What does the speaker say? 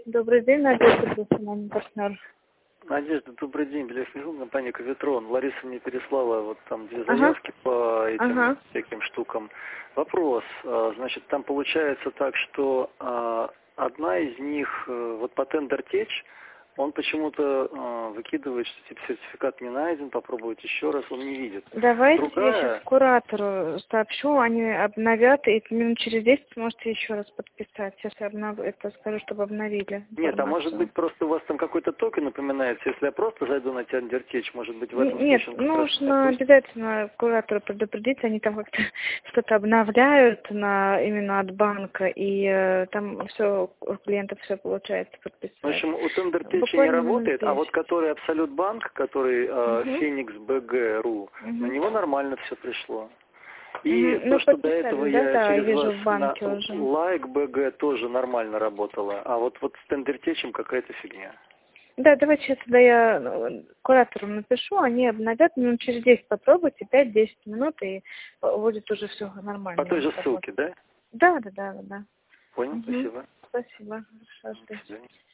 Добрый день, Надежда, профессиональный партнер. Надежда, добрый день. Беляев-Михайловна, компания Коветрон. Лариса мне переслала вот там 2 заявки по этим всяким штукам. Вопрос. Значит, там получается так, что одна из них, вот по тендер-теч, он почему-то выкидывает, что типа сертификат не найден, попробовать еще раз, он не видит. Давайте Другая... я сейчас куратору сообщу, они обновят, и минут через 10 сможете еще раз подписать. Сейчас я это скажу, чтобы обновили. Нет, а может быть просто у вас там какой-то токен напоминается, если я просто зайду на тендер-теч, может быть в этом Нет, случае... нужно обязательно куратору предупредить, они там как-то что-то обновляют именно от банка, и там все, у клиентов все получается подписать. В общем, у тендер-течи не работает, а вот который Абсолют Банк, который Феникс БГ.ру, на него нормально все пришло. И то, что до этого я через вижу, вас в банке на уже. Лайк БГ тоже нормально работало, а вот с тендер-течем какая-то фигня. Да, давайте сейчас тогда я кураторам напишу, они обновят, минут через 10 попробуйте, 5-10 минут, и будет уже все нормально. По той же ссылке, да? Да. Понял, спасибо. Спасибо. Хорошо, До свидания.